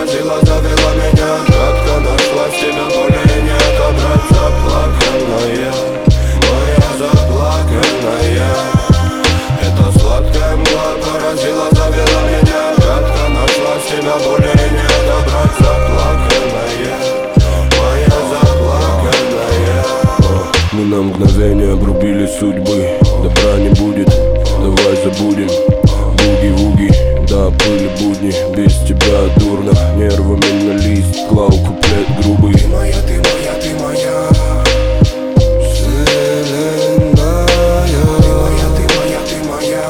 поразила, завела меня. Кратко нашла в тебя, более не отобрать. Заплаканная, моя заплаканная. Эта сладкая мгла поразила, завела меня. Кратко нашла в тебя, более не отобрать. Заплаканная, моя заплаканная. Мы на мгновение обрубили судьбы. Добра не будет, давай забудем. Буги-вуги, да, были будни. Без тебя дурно, нервами на лист клал куплет грубый. Ты моя, ты моя, ты моя вселенная. Ты моя, ты моя, ты моя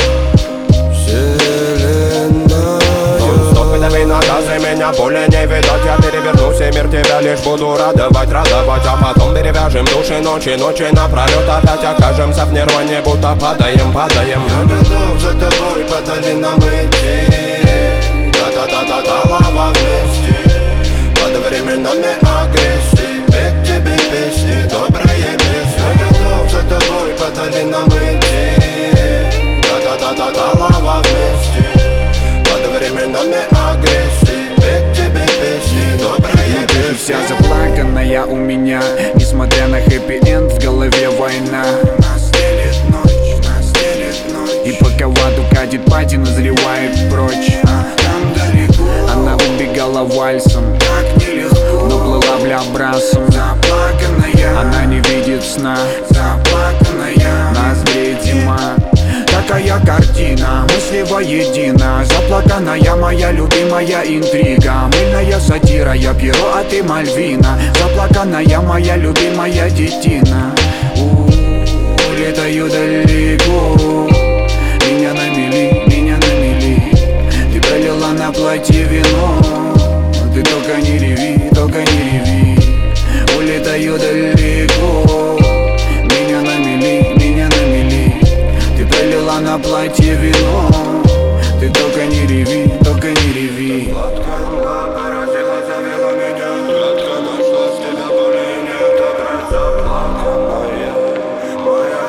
вселенная. Стоп, дави наказы, меня более не видать. Я перевернусь и мир тебя лишь буду радовать, радовать. А потом перевяжем души ночи, ночи напролет. Опять окажемся в нирване, будто падаем, падаем. Я готов за тобой по долинам идти. Да-да-да-да-да, лава вместе. Под временами агрессии. Петь тебе песни, добрые песни. Я готов за тобой по долинам идти. Да-да-да-да-да, лава вместе. Под временами агрессии. Петь тебе песни, добрые песни. Вся заплаканная у меня, несмотря на хэппи-энд, в голове война. Нас делит ночь, и пока в аду катит пати, назревает прочь. Там далеко она убегала вальсом, так нелегко, но плыла бля брасом. Заплаканная, она не видит сна. Заплаканная, нас греет зима. Такая картина, мысли воедино. Заплаканная моя любимая интрига. Мыльная сатира, я Пьеро, а ты Мальвина. Заплаканная моя любимая детина. Улетаю далеко. Меня на мели, меня на мели. Ты пролила на платье вино. Ты только не реви, только не реви. Улетаю далеко. Меня на мели, меня на мели. Ты пролила на платье вино. Ты только не реви, только не реви. Сладкая мгла поразила, завела меня. Кратко нашла с тебя, более не отобрать. Заплаканная, моя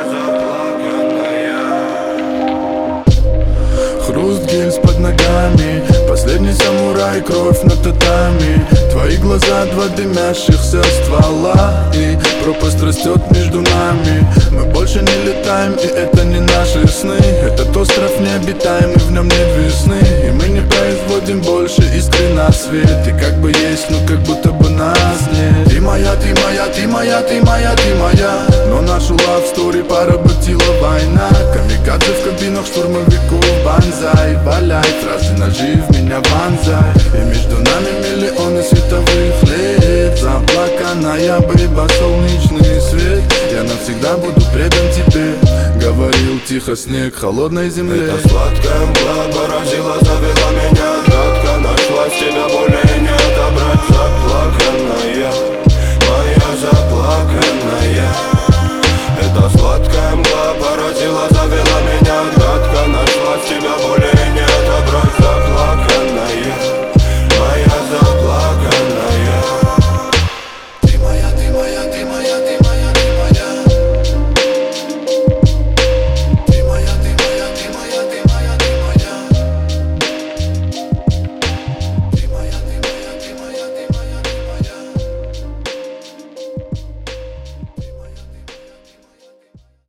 заплаканная. Хруст гильз под ногами, последний самурай, кровь на татами. Твои глаза, два дымящихся ствола, и пропасть растет между нами. Мы больше не летаем, и это не наши сны. Этот остров необитаемый, в нем нет весны. И мы не производим больше искры на свет. И как бы есть, но как будто бы нас нет. Ты моя, ты моя, ты моя, ты моя, ты моя. Но нашу love story поработила война. Камикадзе в кабинах штурмовиков, банзай. Валяй, фразы ножи в меня вонзай. И между нами миллионы световых лет. Заплаканная бейба, солнечный свет. Я навсегда буду предан тебе, говорил тихо снег холодной земле. Эта сладкая мгла поразила, завела меня. Кратко нашла с тебя, более не отобрать.